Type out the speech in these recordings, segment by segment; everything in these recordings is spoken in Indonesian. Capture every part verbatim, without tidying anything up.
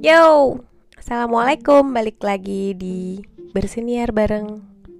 Yo, assalamualaikum. Balik lagi di Bersiniar bareng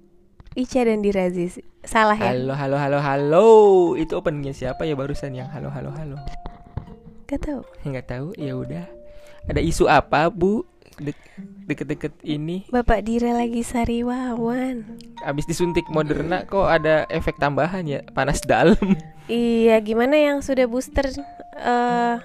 Ica dan Diraziz. Salah ya? Halo, halo, halo, halo. Itu openingnya siapa ya barusan yang halo, halo, halo? Gak tau. Nggak tahu. Ya udah. Ada isu apa, Bu? De- deket-deket ini. Bapak Dira lagi sariwawan. Abis disuntik Moderna kok ada efek tambahan ya? Panas dalam. Iya, gimana yang sudah booster? eh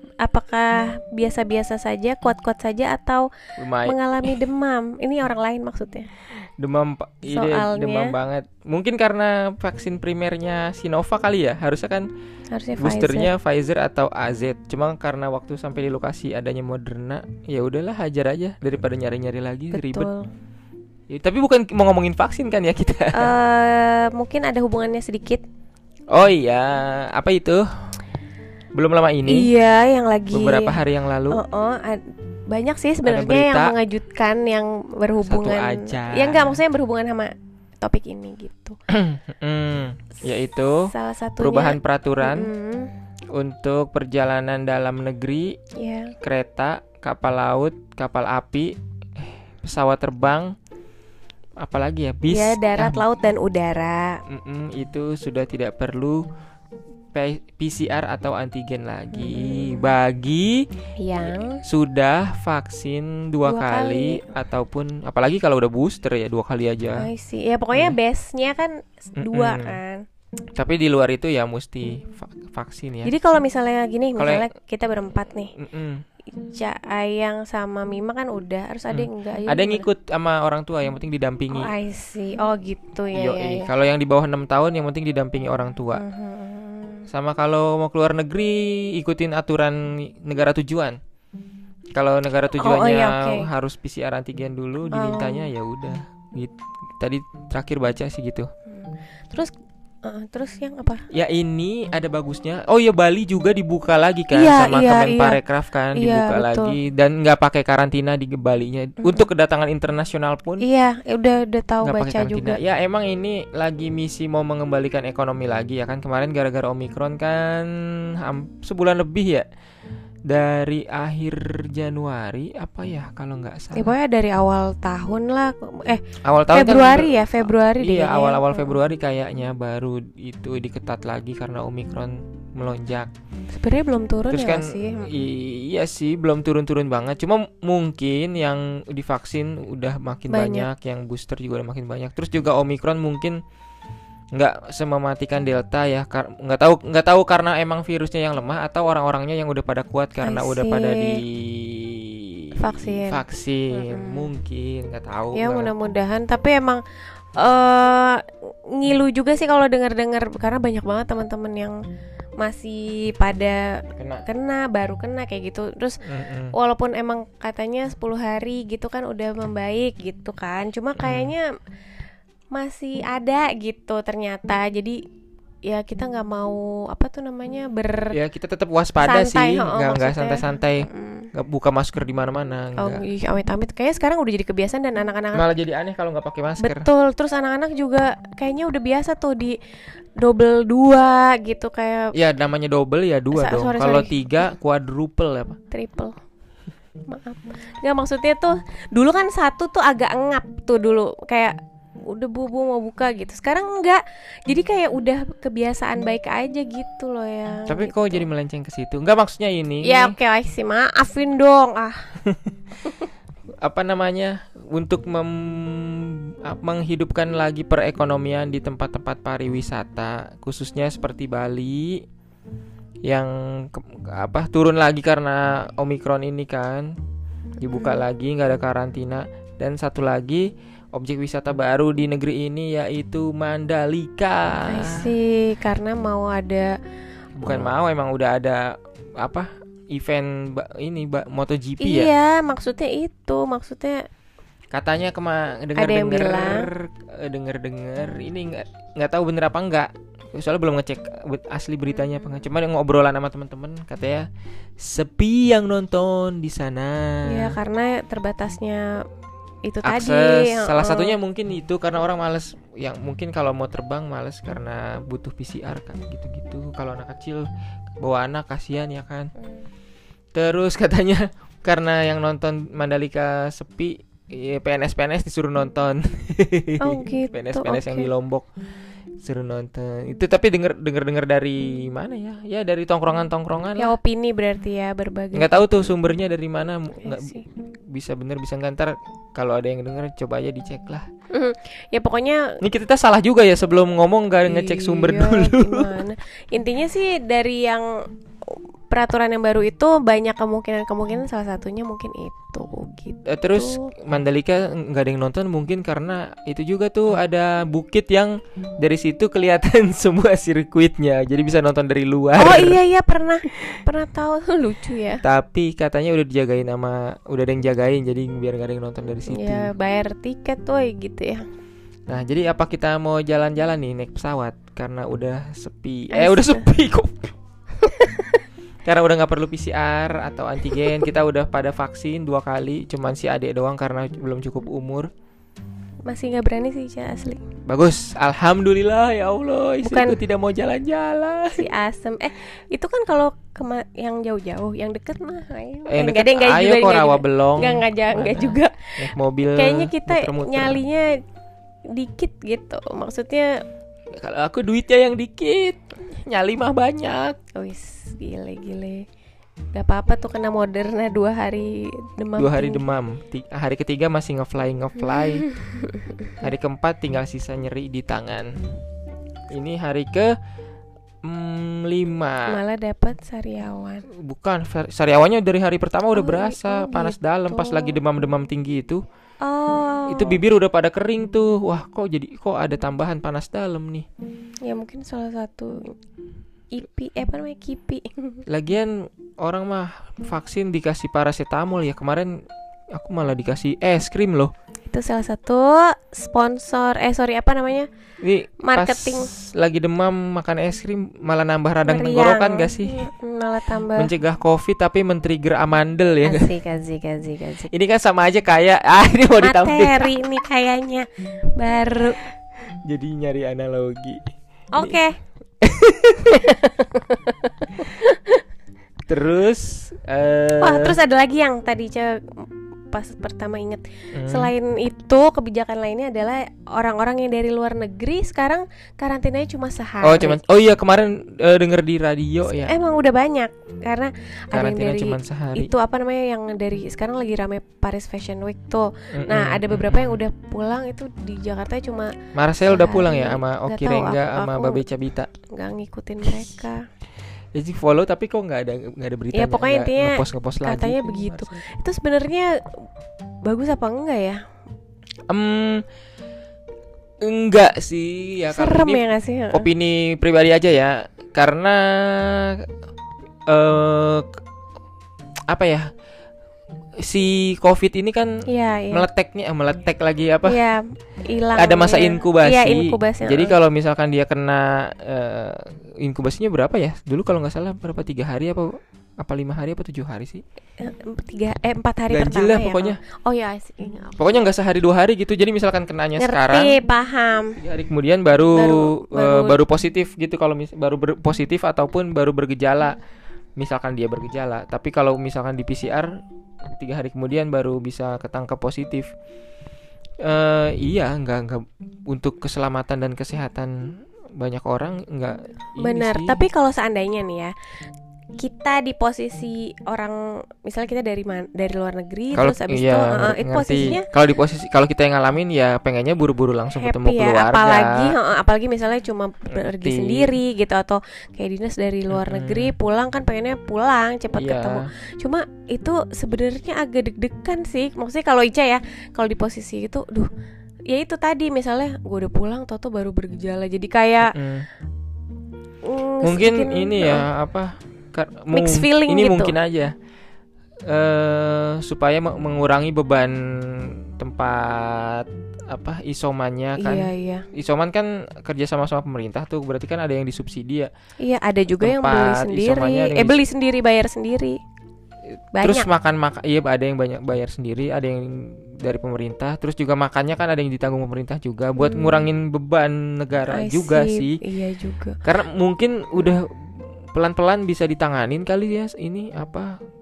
apakah biasa-biasa saja, kuat-kuat saja, atau Lumayan. mengalami demam? Ini orang lain maksudnya. Demam, pa- ide, Soalnya- demam banget. Mungkin karena vaksin primernya Sinovac kali ya. Harusnya kan Harusnya boosternya Pfizer atau A Z. Cuma karena waktu sampai di lokasi adanya Moderna, ya udahlah hajar aja daripada nyari-nyari lagi Pfizer. ribet. Betul. Ya, tapi bukan mau ngomongin vaksin kan ya kita. Eh, mungkin ada hubungannya sedikit. Oh iya, apa itu? Belum lama ini, Iya, yang lagi beberapa hari yang lalu. Oh, oh, ad- banyak sih Ada sebenarnya berita. yang mengejutkan, yang berhubungan. Satu aja. Ya enggak, maksudnya berhubungan sama topik ini gitu. Hmm, yaitu Salah satunya perubahan peraturan Mm, untuk perjalanan dalam negeri, ya. kereta, kapal laut, kapal api, pesawat terbang, apalagi ya, bis. Ya, darat, Ah, laut dan udara. mm-mm, itu sudah tidak perlu P- PCR atau antigen lagi bagi Yang sudah vaksin dua, Dua kali, ataupun apalagi kalau udah booster ya dua kali aja. I see. Ya pokoknya Hmm. base-nya kan dua Mm-mm. kan. Tapi di luar itu ya mesti va- vaksin ya. Jadi kalau misalnya gini, Kalau misalnya kita berempat nih, Mm-mm. Ica, Ayang sama Mima kan udah, harus ada yang enggak. Ada yang ngikut sama orang tua, yang penting didampingi. Oh, I see. Oh, gitu ya. Yoi. ya, ya. Kalau yang di bawah enam tahun yang penting didampingi orang tua. Mhm. Sama kalau mau keluar negeri ikutin aturan negara tujuan. Kalau negara tujuannya iya, oke. harus P C R antigen dulu dimintanya, ya udah. Gitu. Tadi terakhir baca sih gitu. Terus eh, terus yang apa? Ya ini ada bagusnya. Oh ya, Bali juga dibuka lagi kan, Iya, sama iya, Kemenparekraf kan, Iya, dibuka betul. lagi dan nggak pakai karantina di Balinya. Untuk kedatangan internasional pun Iya, ya udah udah tahu nggak pakai baca karantina. juga. Ya emang ini lagi misi mau mengembalikan ekonomi lagi ya kan. Kemarin gara-gara Omikron kan ham- sebulan lebih ya. Dari akhir Januari apa ya kalau nggak Ya, salah. pokoknya dari awal tahun lah. Eh, Awal tahun kan Februari ber- ya, Februari deh Iya, kayaknya. awal-awal Hmm. Februari kayaknya baru itu diketat lagi karena Omikron melonjak. Sebenarnya belum turun Terus ya kan nggak sih. iya sih belum turun-turun banget. Cuma mungkin yang divaksin udah makin Banyak. banyak, yang booster juga udah makin banyak. Terus juga Omikron mungkin nggak semematikan Delta ya. Kar- nggak tahu nggak tahu karena emang virusnya yang lemah atau orang-orangnya yang udah pada kuat karena I udah pada see. di Vaksin. vaksin. Mm-mm. Mungkin nggak tahu. Ya nggak- mudah-mudahan, tapi emang eh ngilu juga sih kalau dengar-dengar, karena banyak banget teman-teman yang masih pada kena. kena, baru kena kayak gitu. Terus Mm-mm. walaupun emang katanya sepuluh hari gitu kan udah membaik gitu kan, cuma kayaknya masih ada gitu ternyata. Jadi ya kita nggak mau apa tuh namanya ber Ya kita tetap waspada Santai, sih, oh, nggak nggak maksudnya. santai-santai, Mm. nggak buka masker di mana-mana, Oh, nggak. ih, amit-amit. Kayaknya sekarang udah jadi kebiasaan dan anak-anak Malah jadi aneh kalau nggak pakai masker. betul. Terus anak-anak juga kayaknya udah biasa tuh di double dua gitu, kayak Ya namanya double ya dua Sa- dong. sorry, Kalau sorry. tiga quadruple apa? triple. Maaf. Nggak, maksudnya tuh dulu kan satu tuh agak ngap tuh dulu, kayak udah bubu mau buka gitu. Sekarang enggak. Jadi kayak udah kebiasaan baik aja gitu loh ya. Tapi gitu. kok jadi melenceng ke situ? Enggak, maksudnya ini. Ya oke lah sih, maafin dong. Ah, Apa namanya? Untuk mem- ap- menghidupkan lagi perekonomian di tempat-tempat pariwisata, khususnya seperti Bali yang ke- apa turun lagi karena Omikron ini kan. Dibuka Hmm. lagi, nggak ada karantina. Dan satu lagi objek wisata baru di negeri ini yaitu Mandalika. I see. Karena mau ada Bukan mau, emang udah ada apa event ba- ini ba- MotoGP ya. Iya, maksudnya itu, maksudnya Katanya kema dengar Ada yang dengar dengar dengar ini nggak nggak tahu bener apa enggak. Soalnya belum ngecek bet- asli beritanya apa enggak. Cuma yang ngobrolan sama teman-teman katanya sepi yang nonton di sana. ya karena terbatasnya itu Akses tadi. salah heeh. satunya mungkin itu karena orang males, yang mungkin kalau mau terbang males karena butuh P C R kan gitu-gitu. Kalau anak kecil bawa anak kasihan ya kan. Hmm. Terus katanya karena yang nonton Mandalika sepi, ya, P N S P N S disuruh nonton. Oh gitu. P N S P N S Oke. yang di Lombok suruh nonton. Itu tapi denger denger denger dari mana ya? Ya dari tongkrongan-tongkrongan Ya lah. opini berarti ya berbagai. Nggak tahu tuh sumbernya dari mana. Iya Nggak sih. bisa bener bisa nggak, ntar kalau ada yang denger coba aja dicek lah. Mhm. Ya pokoknya Ini kita salah juga ya, sebelum ngomong nggak ngecek sumber iya, dulu. Gimana? Intinya sih dari yang peraturan yang baru itu banyak kemungkinan-kemungkinan, salah satunya mungkin itu gitu. Eh, Terus Mandalika nggak ada yang nonton mungkin karena itu juga tuh ada bukit yang dari situ kelihatan semua sirkuitnya, jadi bisa nonton dari luar. Oh iya iya pernah pernah tahu. Lucu ya. Tapi katanya udah dijagain sama, udah ada yang jagain, jadi biar nggak ada yang nonton dari situ. Ya bayar tiket tuh gitu ya. Nah jadi apa kita mau jalan-jalan nih naik pesawat karena udah sepi? Astaga. Eh udah sepi kok. Karena udah nggak perlu P C R atau antigen, kita udah pada vaksin dua kali, cuman si adek doang karena belum cukup umur. Masih nggak berani sih Ca, asli. Bagus, alhamdulillah ya Allah, istriku Bukan. tidak mau jalan-jalan. Si asem. Eh itu kan kalau kema- yang jauh-jauh, yang deket mah ayo. Eh, enggak deh, deket, enggak ayo juga, kok enggak rawa juga. belong. Enggak enggak jangan, enggak Mana? juga. Naik mobil. Kayaknya kita muter-muter. nyalinya dikit gitu. Maksudnya Kalau aku duitnya yang dikit, nyali mah banyak. wis gile-gile. Gak apa-apa tuh kena Moderna dua hari demam. Dua hari tinggi. demam. Ti- Hari ketiga masih ngefly ngefly. Hari keempat tinggal sisa nyeri di tangan. Ini hari ke mm, lima. Malah dapat sariawan. Bukan, sar- sariawannya dari hari pertama udah Oh, berasa oh panas gitu. dalam pas lagi demam-demam tinggi itu. Oh. Itu bibir udah pada kering tuh. Wah, kok jadi kok ada tambahan panas dalam nih. Ya mungkin salah satu I P eh, apa namanya kipi. Lagian orang mah vaksin dikasih paracetamol ya. Kemarin aku malah dikasih es krim loh. Itu salah satu sponsor eh sorry apa namanya? Ini Marketing. pas lagi demam makan es krim malah nambah radang Meriang. tenggorokan gak sih? Mm, Malah tambah Mencegah covid tapi men-trigger amandel ya. asik asik asik asik. Ini kan sama aja kayak ah ini mau ditampil. Materi nih kayaknya baru. Jadi nyari analogi. Oke. Terus eh Wah, terus ada lagi yang tadi Ca pas pertama inget. hmm, Selain itu, kebijakan lainnya adalah orang-orang yang dari luar negeri sekarang karantinanya cuma sehari. Oh cuman oh iya kemarin eh, denger di radio ya. Emang udah banyak karena ada yang Karantina dari cuman sehari. itu apa namanya yang dari sekarang lagi rame Paris Fashion Week tuh. Mm-mm, Nah, ada beberapa mm-mm. yang udah pulang itu di Jakarta cuma Marcel udah pulang sehari. ya sama Nggak Oki tahu, Rengga aku- sama aku- Babe Cabita. nggak ngikutin mereka. Jadi follow tapi kok nggak ada nggak ada berita. Ya, pokoknya intinya ngepost ngepost lagi. katanya begitu. Itu sebenarnya bagus apa enggak ya? Em enggak sih ya kalau Serem ini ya nggak sih? opini pribadi aja ya karena eh apa ya si COVID ini kan Iya, iya. meleteknya meletek lagi apa Iya, hilang. ada masa ya. inkubasi. Iya, inkubasi. Jadi heeh. kalau misalkan dia kena eh, inkubasinya berapa ya? Dulu kalau nggak salah berapa tiga hari apa apa lima hari apa tujuh hari sih? Eh, tiga eh empat hari Ganjil pertama lah ya. pokoknya. Oh ya, sih. Pokoknya nggak sehari dua hari gitu. Jadi misalkan kenanya sekarang, Ngerti, paham. tiga hari kemudian baru Baru- eh, baru- baru positif gitu. Kalau mis- baru ber- positif ataupun baru bergejala. Misalkan dia bergejala. Tapi kalau misalkan di P C R tiga hari kemudian baru bisa ketangkap positif. Eh iya, nggak nggak untuk keselamatan dan kesehatan banyak orang nggak. ini Benar. sih. Tapi kalau seandainya nih ya, kita di posisi orang, misalnya kita dari man, dari luar negeri, Kalau terus abis iya, itu, uh, ngerti. itu posisinya Kalau di posisi kalau kita yang ngalamin ya pengennya buru-buru langsung ketemu happy ya. keluarga. Apalagi, uh, apalagi misalnya cuma pergi Ngerti. sendiri gitu atau kayak dinas dari luar Mm-mm. negeri pulang kan pengennya pulang cepat Iya. ketemu. Cuma itu sebenarnya agak deg-degan sih. Maksudnya kalau Ica ya, kalau di posisi itu, duh, ya itu tadi misalnya gue udah pulang, toto baru bergejala, jadi kayak Mm. mm, Mungkin sedikit, ini uh, ya apa kar- mixed mung- feeling ini gitu. mungkin aja eh supaya me- mengurangi beban tempat apa isomannya kan. Iya iya Isoman kan kerja sama sama pemerintah tuh, berarti kan ada yang disubsidi ya. iya ada juga yang beli Tempat sendiri, isomannya ada yang eh dis- beli sendiri bayar sendiri. Terus Banyak. makan makan iya ada yang banyak bayar sendiri, ada yang dari pemerintah. Terus juga makannya kan ada yang ditanggung pemerintah juga buat Hmm. ngurangin beban negara I juga see. sih. Iya juga. Karena mungkin udah pelan-pelan bisa ditanganin kali ya ini apa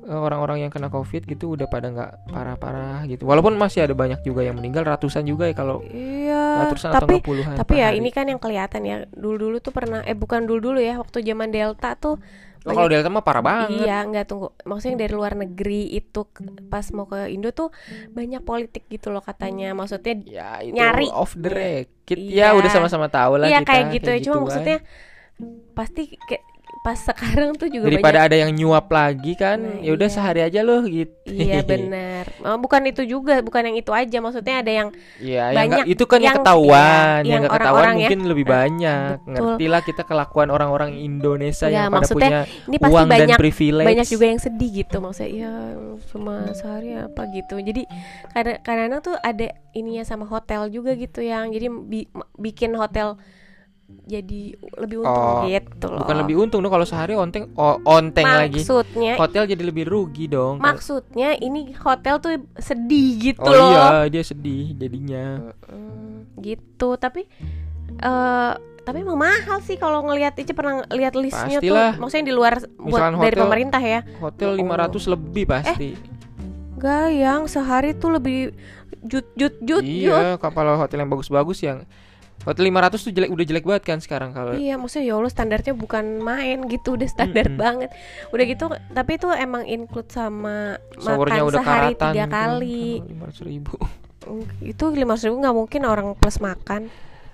orang-orang yang kena covid gitu udah pada nggak parah-parah gitu. Walaupun masih ada banyak juga yang meninggal, ratusan juga ya kalau Iya, ratusan atau tapi nggak puluhan tapi per ya hari. ini kan yang kelihatan ya. Dulu-dulu tuh pernah eh bukan dulu-dulu ya, waktu zaman Delta tuh Oh, kalau Delta mah parah banget. iya, nggak tunggu. Maksudnya yang dari luar negeri itu ke- pas mau ke Indo tuh banyak politik gitu loh katanya. Maksudnya Ya itu nyari. off the record. Iya. Ya udah sama-sama tahu lah iya kita kayak gitu ya. Cuma gituan. maksudnya pasti kayak pas sekarang tuh juga Daripada banyak. ada yang nyuap lagi kan, Nah, ya udah iya. sehari aja loh gitu. Iya benar. Oh, bukan itu juga, bukan yang itu aja. Maksudnya ada yang Iya, yang banyak nggak- itu kan yang yang- ketahuan, iya, yang yang nggak ketahuan orang-orang ya. mungkin lebih Nah, banyak. betul. Ngerti lah kita kelakuan orang-orang Indonesia Ya, yang pada maksudnya punya ini pasti uang dan banyak privilege. banyak juga yang sedih gitu. Maksudnya ya cuma sehari apa gitu. Jadi kadang- kadang-kadang tuh ada ininya sama hotel juga gitu yang jadi bi- bikin hotel jadi lebih untung Oh, gitu loh. Bukan lebih untung dong kalau sehari onteng oh, onteng lagi. Maksudnya Hotel jadi lebih rugi dong. maksudnya ini hotel tuh sedih gitu Oh loh. iya, dia sedih jadinya. Mm, gitu. Tapi eh tapi emang mahal sih kalau ngelihat itu pernah lihat listnya Pastilah. tuh. Maksudnya di luar buat Misalkan dari hotel- pemerintah ya. Hotel Oh. lima ratus lebih pasti. Enggak, yang sehari tuh lebih jut jut jut jut. Iya, kalau hotel yang bagus-bagus yang hotel lima ratus tuh jelek udah jelek banget kan sekarang kalau. Iya, maksudnya ya Allah standarnya bukan main gitu, udah standar Mm-mm. banget. Udah gitu, tapi itu emang include sama Showernya makan udah sehari karatan tiga tuh. kali. lima ratus ribu. Itu lima ratus ribu nggak mungkin orang plus makan.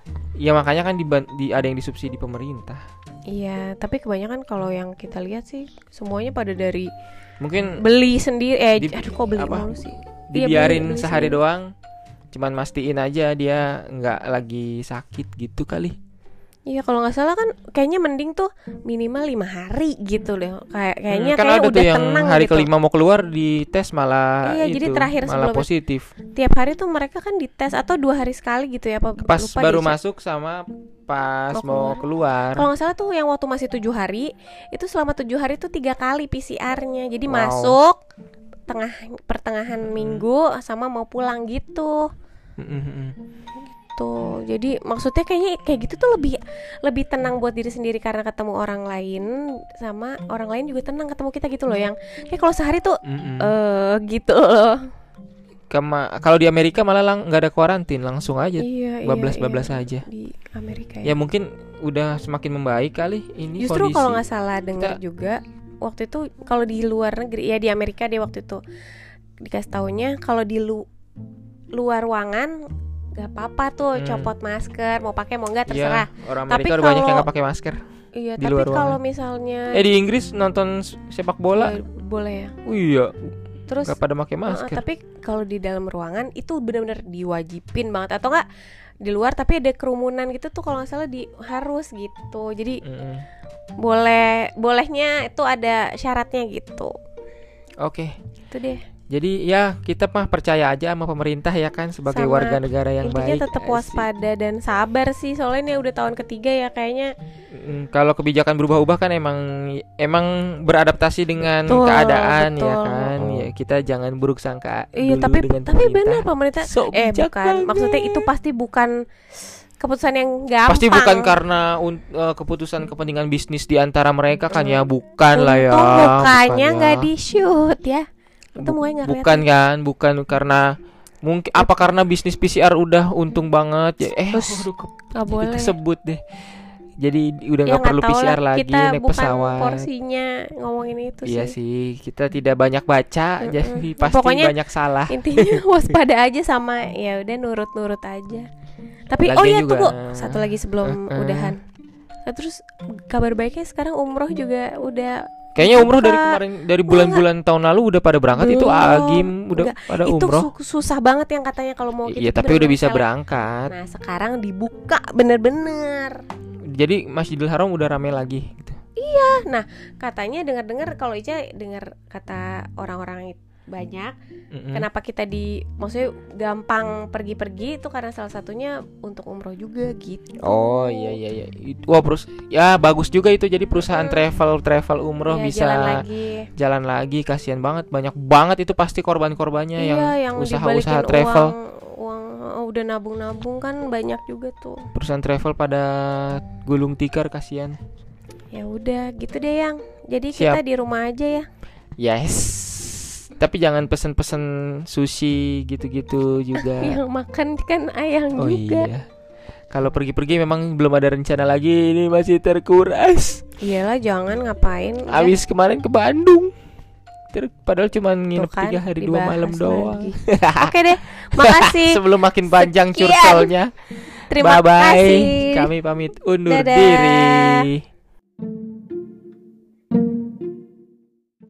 Ya makanya kan di, di ada yang disubsidi pemerintah. Iya, tapi kebanyakan kalau yang kita lihat sih semuanya pada dari Mungkin beli sendiri. Eh, Di- aduh kok beli apa? mulu sih? Iya, dibiarin beli- beli sehari sendiri. doang. Cuman mastiin aja dia nggak lagi sakit gitu kali. Iya, kalau nggak salah kan kayaknya mending tuh minimal lima hari gitu deh. Kayak kayaknya Hmm, kan kayak ada udah tuh yang tenang hari gitu. kelima mau keluar di tes malah Iya, itu jadi terakhir malah sebelum- positif. Tiap hari tuh mereka kan dites atau dua hari sekali gitu ya, apa Pas lupa baru deh. masuk sama pas Mau mau keluar. Kalau nggak salah tuh yang waktu masih tujuh hari itu selama tujuh hari tuh tiga kali P C R-nya. Jadi Wow. masuk tengah pertengahan minggu sama mau pulang gitu. Mm-mm. Tuh. Jadi maksudnya kayaknya kayak gitu tuh lebih lebih tenang buat diri sendiri karena ketemu orang lain sama orang lain juga tenang ketemu kita gitu loh, yang kayak kalau sehari tuh Mm-mm. eh gitu loh. Kema- kalau di Amerika malah lang- nggak ada kuarantin, langsung aja Iya, bablas-bablas iya, aja. di Amerika Ya ya. mungkin udah semakin membaik kali ini Justru kondisi. kalau nggak salah dengar Kita- juga waktu itu kalau di luar negeri ya di Amerika dia waktu itu dikasih taunya kalau di lu- luar ruangan nggak apa-apa tuh Hmm. copot masker, mau pakai mau nggak Iya, terserah. orang Tapi Amerika udah banyak yang kalau- nggak pakai masker. Iya, Di tapi luar kalau ruangan. misalnya Eh di Inggris nonton s- sepak bola, ya, boleh ya. oh iya, Terus nggak pada pakai uh, masker. tapi kalau di dalam ruangan itu benar-benar diwajibin banget atau enggak di luar tapi ada kerumunan gitu tuh kalau nggak salah di harus gitu. Jadi Mm-mm. boleh bolehnya itu ada syaratnya gitu. Oke, Itu deh. jadi ya kita mah percaya aja sama pemerintah ya kan sebagai Sama warga negara yang Intinya baik. tetap Asik. waspada dan sabar sih soalnya ini udah tahun ketiga ya kayaknya. Mm, kalau kebijakan berubah-ubah kan emang emang beradaptasi dengan Betul, keadaan ya betul. kan. Ya kita jangan buruk sangka Iya dulu tapi dengan tapi pemerintah. benar pemerintah So eh bijak bukan banget. maksudnya itu pasti bukan keputusan yang gampang. Pasti bukan karena un- eh, keputusan kepentingan bisnis di antara mereka kan ya, bukan lah ya. Untung mukanya bukan nggak ya. di shoot ya. Itu Bu- mukanya nggak bukan kelihatan. kan, bukan karena mungkin apa karena bisnis P C R udah untung banget ya. Eh, Terus, waduh, ke- nggak boleh. kesebut deh. Jadi udah Ya nggak perlu tahu P C R lah, lagi kita naik bukan pesawat. porsinya ngomongin itu Iya sih. sih, kita tidak banyak baca, Mm-mm. jadi pasti Pokoknya banyak salah. Intinya waspada aja sama ya udah nurut-nurut aja. Tapi oh Lagian ya juga- tunggu satu lagi sebelum Uh-uh. udahan. Nah, terus kabar baiknya sekarang umroh juga udah Kayaknya umroh dari Apa? kemarin dari bulan-bulan tahun lalu udah pada berangkat itu Belum. Agim udah Enggak, pada itu umroh. su- susah banget yang katanya kalau mau gitu Iya, tuh tapi udah bener-bener bisa selek. berangkat. Nah sekarang dibuka bener-bener. Jadi Masjidil Haram udah rame lagi gitu. Nah katanya dengar-dengar kalau Ica dengar kata orang-orang it- banyak Mm-mm. kenapa kita di maksudnya gampang pergi-pergi itu karena salah satunya untuk umroh juga gitu. Oh iya iya iya. Itu- Wah, terus ya bagus juga itu jadi perusahaan Hmm. travel travel umroh Ya, bisa jalan lagi. jalan lagi. Kasihan banget, banyak banget itu pasti korban-korbannya Iya, yang, yang usaha-usaha dibalikin travel. uang, uang oh, udah nabung-nabung kan banyak juga tuh. Perusahaan travel pada gulung tikar, kasihan. Ya udah gitu deh yang. Jadi Siap. kita di rumah aja ya. Yes. Tapi jangan pesen-pesen sushi gitu-gitu juga. Yang makan kan ayang Oh juga. iya. Kalau pergi-pergi memang belum ada rencana lagi, ini masih terkuras. Iyalah, jangan ngapain. ya. Abis kemarin ke Bandung. Ter- Padahal cuma nginep Tuh kan, tiga hari dua dibahas malam doang. lagi. Oke deh, makasih. Sebelum makin panjang Sekian. curcolnya. Terima Bye-bye. kasih. Kami pamit undur Dadah. diri.